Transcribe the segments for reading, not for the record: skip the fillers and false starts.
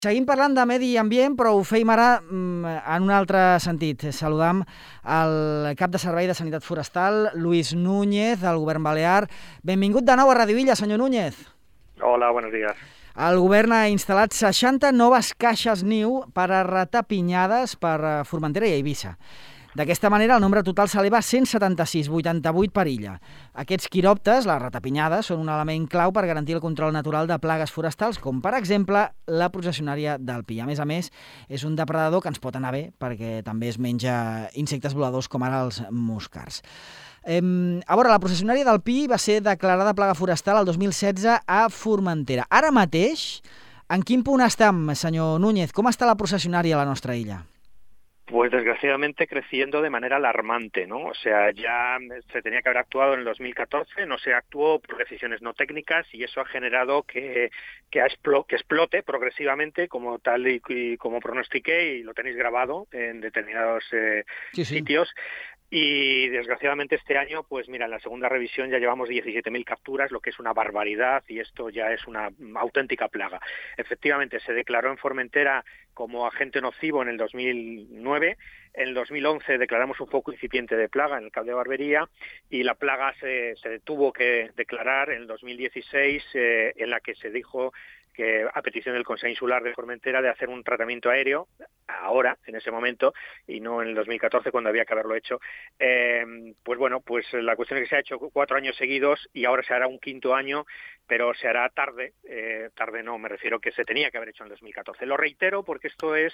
Seguim parlant de medi ambient, però ho feim ara en un altre sentit. Saludam el cap de Servei de Sanitat Forestal, Luis Núñez, del Govern Balear. Benvingut de nou a Radio Illa, senyor Núñez. Hola, buenos días. El govern ha instal·lat 60 noves caixes niu per a ratapinyades per Formentera i Eivissa. D'aquesta manera, el nombre total s'eleva a 176, 88 per illa. Aquests quiròpters, les ratapinyades, són un element clau per garantir el control natural de plagues forestals, com per exemple la processionària del pi. A més, és un depredador que ens pot anar bé perquè també es menja insectes voladors com ara els moscars. A veure, la processionària del pi va ser declarada plaga forestal el 2016 a Formentera. Ara mateix, en quin punt estem, senyor Núñez? Com està la processionària a la nostra illa? Pues desgraciadamente creciendo de manera alarmante, ¿no? O sea, ya se tenía que haber actuado en el 2014, no se actuó por decisiones no técnicas y eso ha generado que explote progresivamente como tal y como pronostiqué, y lo tenéis grabado en determinados sitios. Y desgraciadamente este año, pues mira, en la segunda revisión ya llevamos 17.000 capturas, lo que es una barbaridad, y esto ya es una auténtica plaga. Efectivamente, se declaró en Formentera como agente nocivo en el 2009, en el 2011 declaramos un foco incipiente de plaga en el Cap de Barbería, y la plaga se tuvo que declarar en el 2016, en la que se dijo que a petición del Consejo Insular de Formentera de hacer un tratamiento aéreo, ahora, en ese momento, y no en el 2014 cuando había que haberlo hecho. Pues bueno, pues la cuestión es que se ha hecho 4 años seguidos y ahora se hará un 5º año, pero se hará tarde. Tarde no, me refiero que se tenía que haber hecho en el 2014. Lo reitero porque esto es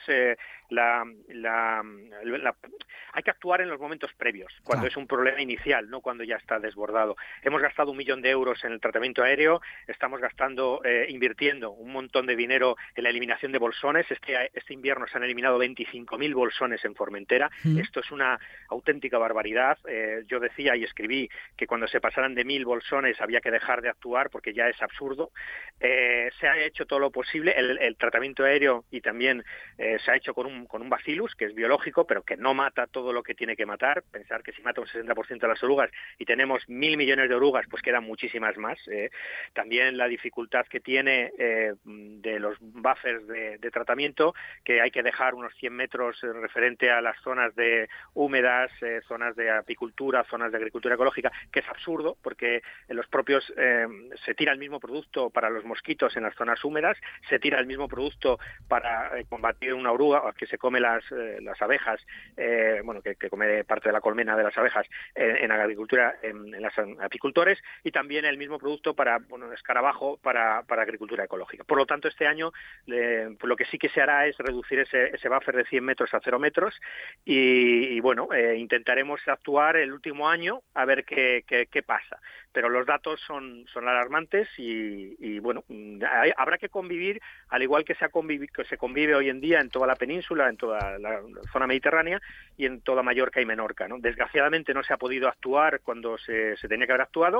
hay que actuar en los momentos previos, cuando es un problema inicial, no cuando ya está desbordado. Hemos gastado 1 millón de euros en el tratamiento aéreo, estamos invirtiendo un montón de dinero en la eliminación de bolsones. Este invierno se han eliminado 25.000 bolsones en Formentera. Esto es una auténtica barbaridad. Yo decía y escribí que cuando se pasaran de 1.000 bolsones había que dejar de actuar porque ya es absurdo. Se ha hecho todo lo posible. El tratamiento aéreo y también se ha hecho con un bacillus, que es biológico, pero que no mata todo lo que tiene que matar. Pensar que si mata un 60% de las orugas y tenemos 1.000 millones de orugas, pues quedan muchísimas más. También la dificultad que tiene de los buffers de tratamiento, que hay que dejar unos 100 metros referente a las zonas de húmedas, zonas de apicultura, zonas de agricultura ecológica, que es absurdo porque en los propios se tira el mismo producto para los mosquitos en las zonas húmedas, se tira el mismo producto para combatir una oruga que se come las abejas, que come parte de la colmena de las abejas en agricultura, en los apicultores, y también el mismo producto para escarabajo para agricultura ecológica. Por lo tanto, este año lo que sí que se hará es reducir ese buffer de 100 metros a 0 metros y intentaremos actuar el último año a ver qué pasa. Pero los datos son alarmantes y habrá que convivir, al igual que se convive hoy en día en toda la península, en toda la zona mediterránea y en toda Mallorca y Menorca, ¿no? Desgraciadamente no se ha podido actuar cuando se tenía que haber actuado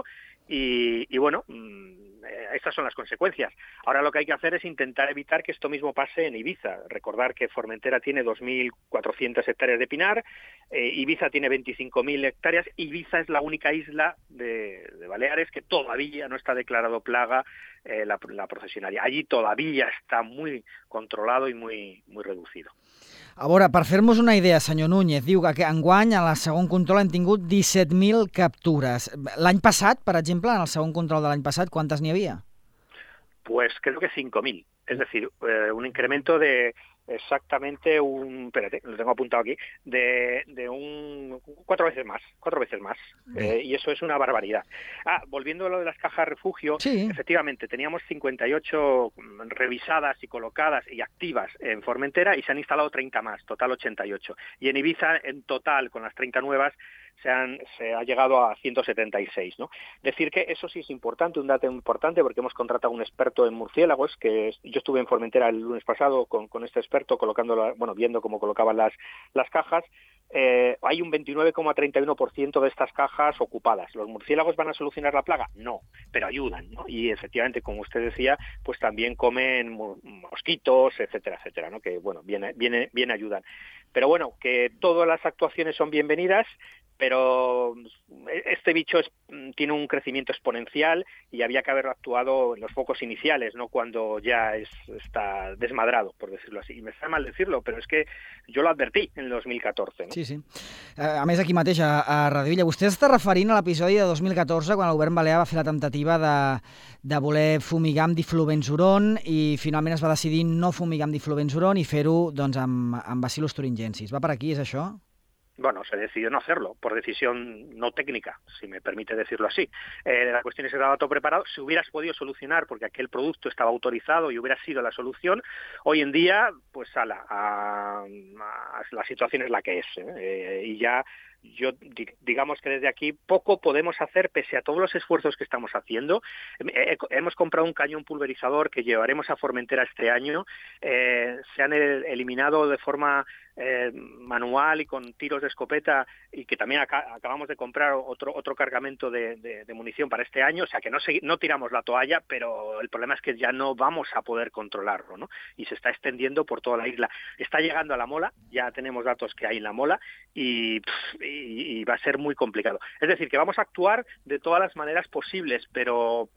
estas son las consecuencias. Ahora lo que hay que hacer es intentar evitar que esto mismo pase en Ibiza. Recordar que Formentera tiene 2.400 hectáreas de pinar, Ibiza tiene 25.000 hectáreas. Ibiza es la única isla de Baleares que todavía no está declarado plaga la processionària. Allí todavía está muy controlado y muy reducido. A veure, per fer-nos una idea, senyor Núñez, diu que enguany a la segon control han tingut 17.000 captures. L'any passat, per exemple, en el segon control de l'any passat, quantes n'hi havia? Pues creo que 5.000. Es decir, un incremento de exactamente espérate, lo tengo apuntado aquí, de 4 veces más. Y eso es una barbaridad. Volviendo a lo de las cajas refugio, sí. Efectivamente, teníamos 58 revisadas y colocadas y activas en Formentera y se han instalado 30 más, total 88. Y en Ibiza, en total, con las 30 nuevas, se ha llegado a 176, ¿no? Decir que eso sí es importante, un dato importante, porque hemos contratado a un experto en murciélagos, yo estuve en Formentera el lunes pasado con este experto viendo cómo colocaban las cajas. Hay un 29,31% de estas cajas ocupadas. ¿Los murciélagos van a solucionar la plaga? No, pero ayudan, ¿no? Y efectivamente, como usted decía, pues también comen mosquitos, etcétera, ¿no? Que bien ayudan. Pero bueno, que todas las actuaciones son bienvenidas. pero este bicho tiene un crecimiento exponencial y había que haber actuado en los focos iniciales, no cuando ya está desmadrado, por decirlo así. Y me está mal decirlo, pero es que yo lo advertí en el 2014. ¿no? Sí, sí. A més, aquí mateix, a Radio Illa, vostè està referint a l'episodi de 2014, quan el govern balear va fer la temptativa de voler fumigar amb diflubenzuron i finalment es va decidir no fumigar amb diflubenzuron i fer-ho doncs, amb Bacillus thuringiensis. Va per aquí, és això? Bueno, se decidió no hacerlo, por decisión no técnica, si me permite decirlo así. La cuestión es que estaba todo preparado. Si hubieras podido solucionar, porque aquel producto estaba autorizado y hubiera sido la solución, hoy en día, pues la situación es la que es. Y ya, digamos que desde aquí poco podemos hacer, pese a todos los esfuerzos que estamos haciendo. Hemos comprado un cañón pulverizador que llevaremos a Formentera este año. Se han eliminado de forma manual y con tiros de escopeta, y que también acabamos de comprar otro cargamento de munición para este año, o sea que no tiramos la toalla, pero el problema es que ya no vamos a poder controlarlo, ¿no? Y se está extendiendo por toda la isla. Está llegando a la Mola, ya tenemos datos que hay en la Mola, y va a ser muy complicado. Es decir, que vamos a actuar de todas las maneras posibles, pero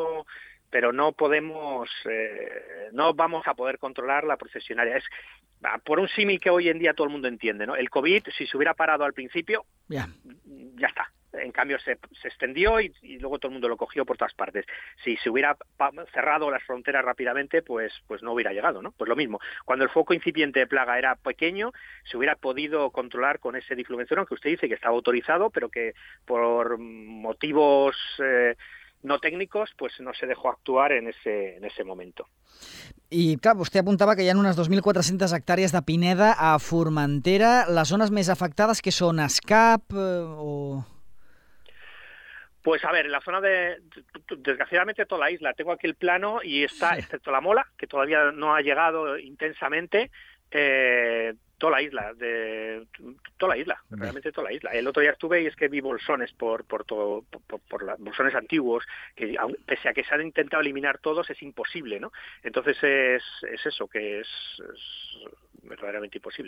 no podemos, no vamos a poder controlar la procesionaria. Es por un símil que hoy en día todo el mundo entiende, ¿no? El COVID, si se hubiera parado al principio, ya está. En cambio se extendió y luego todo el mundo lo cogió por todas partes. Si se hubiera cerrado las fronteras rápidamente, pues no hubiera llegado, ¿no? Pues lo mismo. Cuando el foco incipiente de plaga era pequeño, se hubiera podido controlar con ese difluvenzuron que usted dice que estaba autorizado, pero que por motivos no técnicos, pues no se dejó actuar en ese momento. I, clar, vostè apuntava que hi ha unes 2.400 hectàrees de pineda a Formentera. Les zones més afectades, que són Escap o...? Pues a ver, en la zona desgraciadamente toda la isla, tengo aquí el plano y está, excepto la Mola, que todavía no ha llegado intensamente, toda la isla, realmente toda la isla. El otro día estuve y es que vi bolsones por bolsones antiguos, que pese a que se han intentado eliminar todos, es imposible, ¿no? Entonces es eso, que es verdaderamente imposible.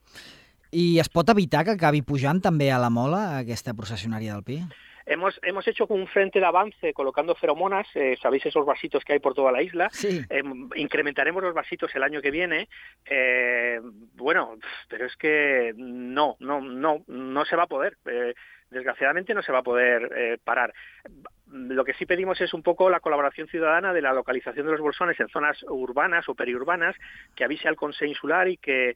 I es pot evitar que acabi pujant també a la Mola, aquesta processionària del pi? Hemos hecho un frente de avance colocando feromonas, sabéis esos vasitos que hay por toda la isla. Sí. Incrementaremos los vasitos el año que viene. Bueno, pero es que no se va a poder. Desgraciadamente no se va a poder parar. Lo que sí pedimos es un poco la colaboración ciudadana de la localización de los bolsones en zonas urbanas o periurbanas, que avise al Consell Insular y que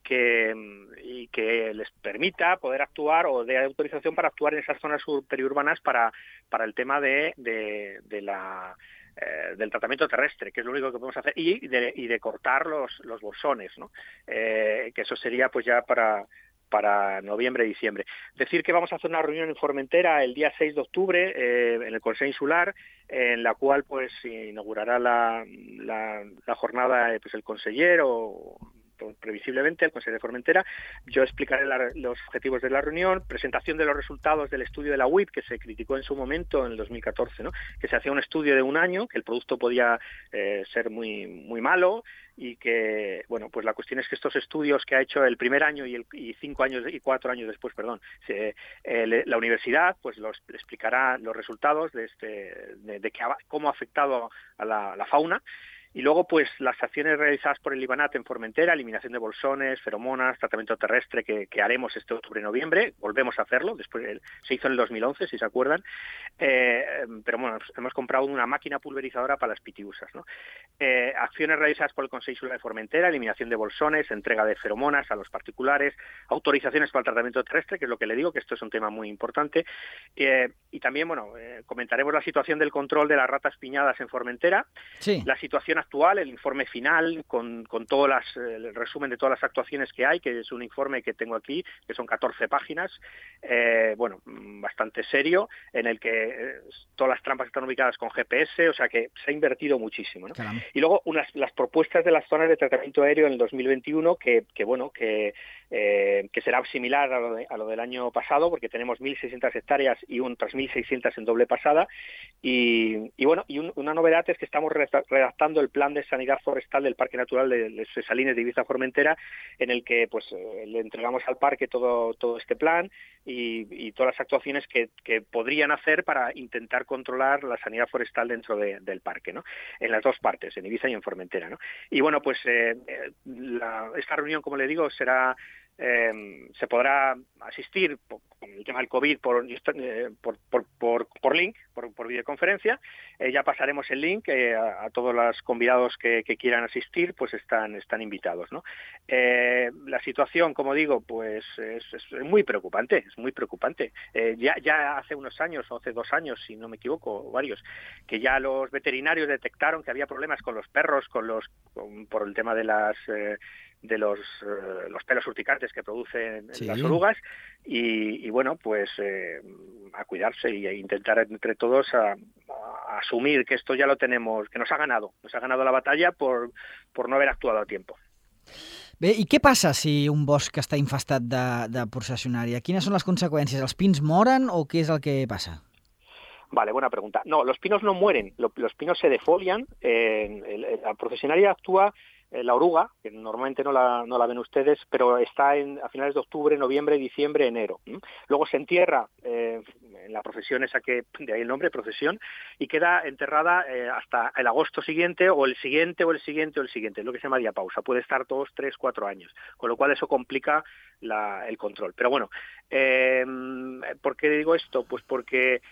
les permita poder actuar o dé autorización para actuar en esas zonas periurbanas para el tema del tratamiento terrestre, que es lo único que podemos hacer, y de cortar los bolsones, ¿no? Que eso sería pues ya para noviembre, diciembre. Decir que vamos a hacer una reunión en Formentera el día 6 de octubre en el Consell Insular, en la cual pues inaugurará la jornada pues el conseller o previsiblemente el Consejo de Formentera. Yo explicaré los objetivos de la reunión, presentación de los resultados del estudio de la UIP, que se criticó en su momento, en el 2014, ¿no? Que se hacía un estudio de un año, que el producto podía ser muy, muy malo, y que, bueno, pues la cuestión es que estos estudios que ha hecho el primer año y 5 años y 4 años después, la universidad pues explicará los resultados de cómo ha afectado a la fauna. Y luego, pues, las acciones realizadas por el IBANAT en Formentera, eliminación de bolsones, feromonas, tratamiento terrestre, que haremos este octubre-noviembre, volvemos a hacerlo, después se hizo en el 2011, si se acuerdan, pero bueno, hemos comprado una máquina pulverizadora para las pitiusas, ¿no? Acciones realizadas por el Consell Insular de Formentera, eliminación de bolsones, entrega de feromonas a los particulares, autorizaciones para el tratamiento terrestre, que es lo que le digo, que esto es un tema muy importante, y también, bueno, comentaremos la situación del control de las ratas piñadas en Formentera, sí. La situación actual, el informe final con todo el resumen de todas las actuaciones que hay, que es un informe que tengo aquí, que son 14 páginas, bueno, bastante serio, en el que todas las trampas están ubicadas con GPS, o sea que se ha invertido muchísimo, ¿no? Y luego las propuestas de las zonas de tratamiento aéreo en el 2021 que que será similar a lo del año pasado, porque tenemos 1.600 hectáreas y otras 1.600 en doble pasada. Y una novedad es que estamos redactando el plan de sanidad forestal del Parque Natural de Salines de Ibiza-Formentera, en el que pues le entregamos al parque todo este plan y todas las actuaciones que podrían hacer para intentar controlar la sanidad forestal dentro del parque, ¿no? En las dos partes, en Ibiza y en Formentera, ¿no? Y bueno, pues esta reunión, como le digo, será se podrá asistir con el tema del COVID por link, por videoconferencia. Ya pasaremos el link a todos los convidados que quieran asistir, pues están invitados, ¿no? La situación, como digo, pues es muy preocupante, es muy preocupante. Ya hace unos años, o hace 2 años, si no me equivoco, varios, que ya los veterinarios detectaron que había problemas con los perros, por el tema de los pelos urticantes que producen las orugas, y bueno, pues a cuidarse e intentar entre todos a asumir que esto ya lo tenemos, que nos ha ganado la batalla por no haber actuado a tiempo. Bé, i què passa si un bosc està infestat de processionària? Quines són les conseqüències? Els pins moren o què és el que passa? Vale, buena pregunta. No, los pinos no mueren, los pinos se defolian. La procesionaria actúa, la oruga, que normalmente no la ven ustedes, pero está a finales de octubre, noviembre, diciembre, enero. Luego se entierra en la procesión esa de ahí el nombre, procesión, y queda enterrada hasta el agosto siguiente, o el siguiente, o el siguiente, o el siguiente, es lo que se llama diapausa. Puede estar 2, 3, 4 años, con lo cual eso complica el control. Pero bueno, ¿por qué digo esto? Pues porque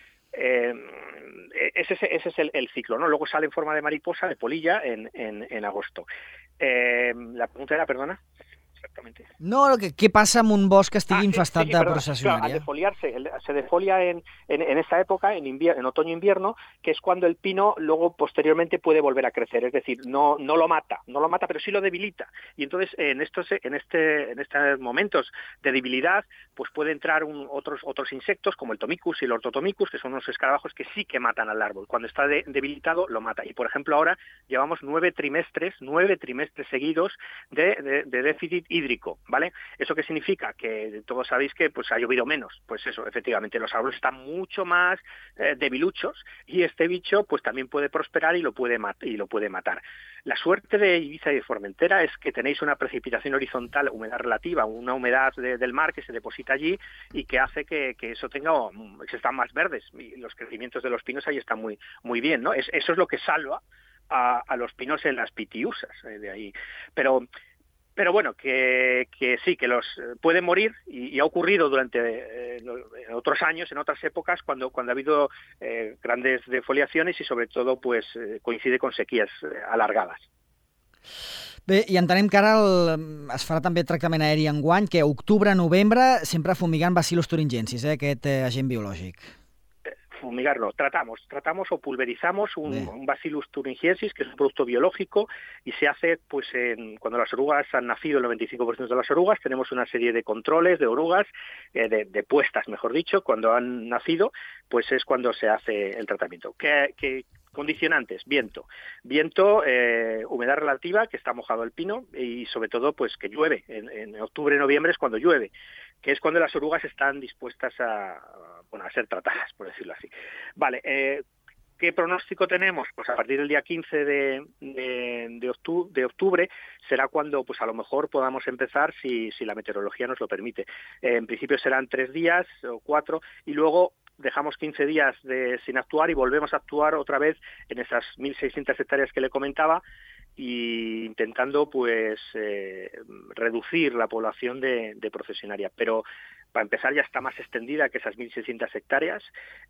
ese es el ciclo, ¿no? Luego sale en forma de mariposa, de polilla, en agosto. La pregunta era, perdona. Exactamente. No, què passa amb un bosc que estigui infestat de processionària? Claro, al defoliarse, se defolia en esta época, en otoño-invierno, que es cuando el pino luego posteriormente puede volver a crecer, es decir, no lo mata, pero sí lo debilita. Y entonces en estos momentos de debilidad, pues puede entrar otros insectos como el Tomicus y el Ortotomicus, que son unos escarabajos que sí que matan al árbol. Cuando está debilitado, lo mata. Y por ejemplo ahora llevamos 9 trimestres seguidos de déficit hídrico, ¿vale? ¿Eso qué significa? Que todos sabéis que pues ha llovido menos. Pues eso, efectivamente, los árboles están mucho más debiluchos, y este bicho pues también puede prosperar y lo puede matar. La suerte de Ibiza y de Formentera es que tenéis una precipitación horizontal, humedad relativa, una humedad del mar que se deposita allí y que hace que eso que están más verdes, y los crecimientos de los pinos ahí están muy, muy bien, ¿no? Eso es lo que salva a los pinos en las pitiusas, de ahí. Pero bueno, que sí, que los pueden morir, y ha ocurrido durante otros años, en otras épocas, cuando ha habido grandes defoliaciones, y sobre todo pues coincide con sequías alargadas. Bé, i entenem que ara es farà també tractament aeri enguany, que octubre-novembre sempre fumigant Bacillus thuringiensis, aquest agent biològic. Fumigar no, tratamos o pulverizamos un Bacillus thuringiensis, que es un producto biológico, y se hace pues cuando las orugas han nacido, el 95% de las orugas, tenemos una serie de controles de orugas, de puestas, mejor dicho, cuando han nacido, pues es cuando se hace el tratamiento. ¿Qué condicionantes? Viento, humedad relativa, que está mojado el pino, y sobre todo pues que llueve. En octubre, noviembre es cuando llueve, que es cuando las orugas están dispuestas a ser tratadas, por decirlo así. Vale, ¿qué pronóstico tenemos? Pues a partir del día 15 de octubre será cuando pues a lo mejor podamos empezar, si la meteorología nos lo permite. En principio serán 3 días o 4, y luego dejamos 15 días sin actuar y volvemos a actuar otra vez en esas 1.600 hectáreas que le comentaba, y intentando pues reducir la población de procesionaria. Pero para empezar ya está más extendida que esas 1.600 hectáreas,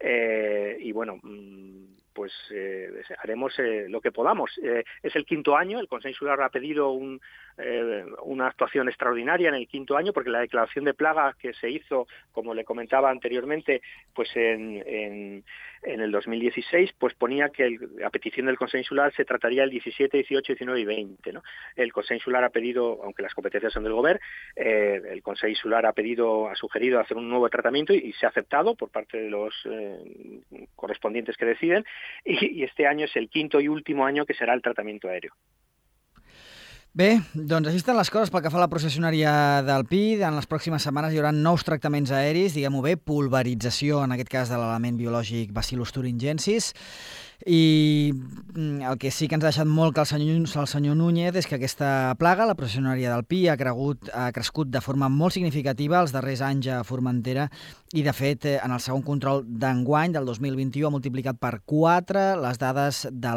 y bueno, pues haremos lo que podamos. Es el 5º año, el Consell Insular ha pedido una actuación extraordinaria en el 5º año, porque la declaración de plaga que se hizo, como le comentaba anteriormente, pues en el 2016, pues ponía que a petición del Consell Insular se trataría el 17, 18, 19 y 20, ¿no? El Consell Insular ha pedido, aunque las competencias son del Govern, el Consell Insular ha sugerido hacer un nuevo tratamiento, y se ha aceptado por parte de los correspondientes que deciden, y este año es el 5º y último año que será el tratamiento aéreo. Bé, doncs així estan les coses pel que fa a la processionària del Pi. En les pròximes setmanes hi haurà nous tractaments aeris, diguem-ho bé, pulverització, en aquest cas de l'element biològic Bacillus thuringiensis. I el que sí que ens ha deixat molt que el senyor Núñez és que aquesta plaga, la processionària del Pi, ha crescut de forma molt significativa els darrers anys a Formentera i, de fet, en el segon control d'enguany, del 2021, ha multiplicat per 4 les dades de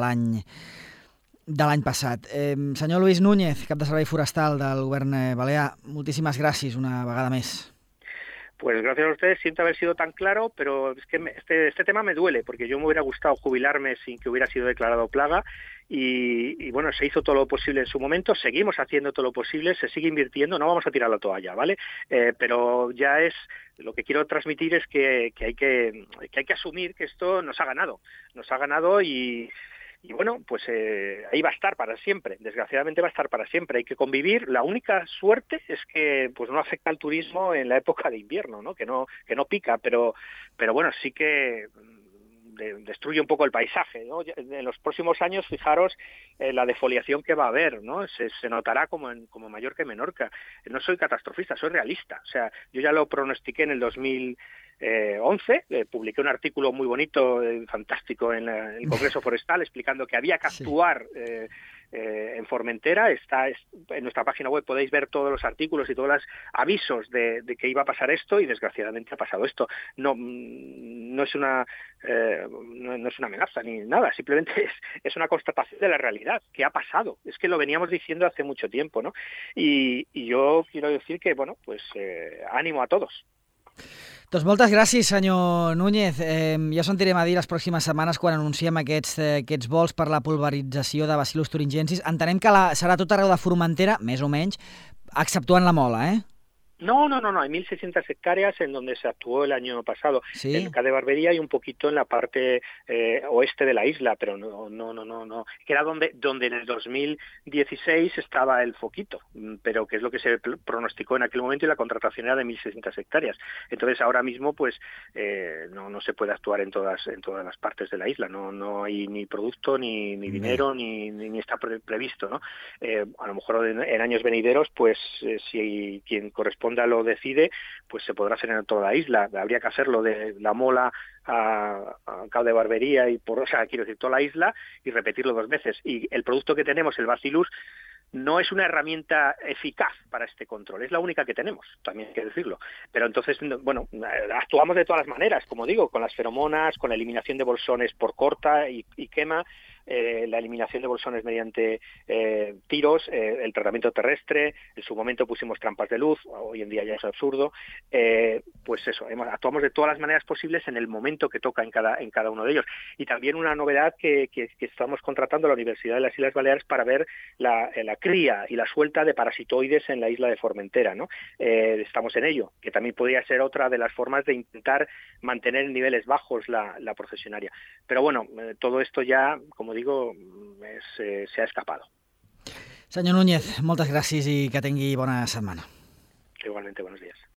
l'any passat. Senyor Luis Núñez, cap de Servei Forestal del Govern Balear, moltíssimes gràcies una vegada més. Pues gracias a ustedes, siento haber sido tan claro, pero es que este tema me duele, porque yo me hubiera gustado jubilarme sin que hubiera sido declarado plaga y bueno, se hizo todo lo posible en su momento, seguimos haciendo todo lo posible, se sigue invirtiendo, no vamos a tirar la toalla, ¿vale? Pero ya es, lo que quiero transmitir es que hay que asumir que esto nos ha ganado y bueno, pues ahí va a estar para siempre, desgraciadamente va a estar para siempre, hay que convivir. La única suerte es que pues no afecta al turismo en la época de invierno, ¿no? Que no pica, pero bueno, sí que destruye un poco el paisaje, ¿no? En los próximos años, fijaros la defoliación que va a haber, ¿no? Se notará como Mallorca y Menorca. No soy catastrofista, soy realista. O sea, yo ya lo pronostiqué en el 2011, publiqué un artículo muy bonito, fantástico en el Congreso Forestal, explicando que había que actuar en Formentera. En nuestra página web podéis ver todos los artículos y todos los avisos de que iba a pasar esto, y desgraciadamente ha pasado esto. No es una amenaza ni nada, simplemente es una constatación de la realidad, que ha pasado. Es que lo veníamos diciendo hace mucho tiempo, ¿no? Y yo quiero decir que, bueno, pues ánimo a todos. Doncs moltes gràcies, senyor Núñez. Ja sentirem a dir les pròximes setmanes quan anunciem aquests vols per la pulverització de Bacillus thuringiensis. Entenem que serà tot arreu de Formentera, més o menys, exceptuant la Mola, eh? No, hay 1.600 hectáreas en donde se actuó el año pasado, ¿Sí? En Cade Barbería y un poquito en la parte oeste de la isla, pero no, que era donde en el 2016 estaba el foquito, pero que es lo que se pronosticó en aquel momento, y la contratación era de 1.600 hectáreas. Entonces ahora mismo pues no se puede actuar en todas las partes de la isla, no hay ni producto, ni dinero, ni está previsto, ¿no? A lo mejor en años venideros, pues si quien corresponde lo decide, pues se podrá hacer en toda la isla. Habría que hacerlo de la Mola a Cabo de Barbería quiero decir, toda la isla, y repetirlo 2 veces. Y el producto que tenemos, el Bacillus, no es una herramienta eficaz para este control, es la única que tenemos, también hay que decirlo. Pero entonces, bueno, actuamos de todas las maneras, como digo, con las feromonas, con la eliminación de bolsones por corta y quema, la eliminación de bolsones mediante tiros, el tratamiento terrestre. En su momento pusimos trampas de luz, hoy en día ya es absurdo. Pues eso, actuamos de todas las maneras posibles en el momento que toca en cada uno de ellos. Y también una novedad que estamos contratando a la Universidad de las Islas Baleares para ver la cría y la suelta de parasitoides en la isla de Formentera, ¿no? Estamos en ello, que también podría ser otra de las formas de intentar mantener en niveles bajos la procesionaria. Pero bueno, todo esto ya, como digo, se ha escapado. Senyor Núñez, moltes gràcies i que tingui bona setmana. Igualmente, buenos días.